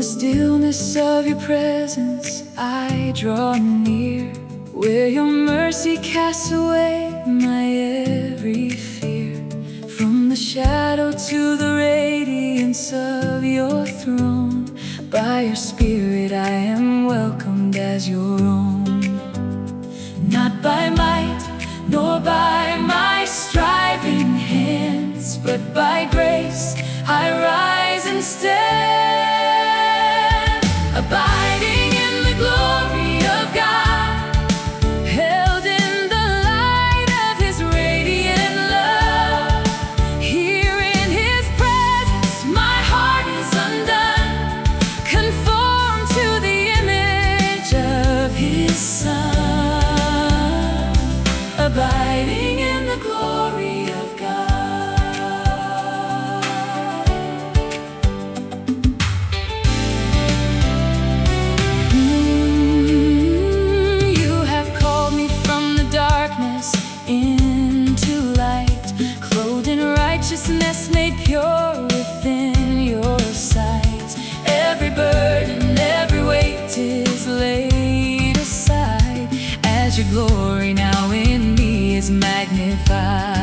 stillness of your presence I draw near, where your mercy casts away my every fear. From the shadow to the radiance of your throne, by your Spirit I am welcomed as your own. Not by might, nor by my striving hands, but by grace I rise and stand, abiding in the glory of God, held in the light of His radiant love. Here in His presence my heart is undone, conformed to the image of His Son, abiding in the glory of God. You have called me from the darkness into light, clothed in righteousness, made pure within your sight. Every burden, every weight is laid aside, as your glory now in me is magnified.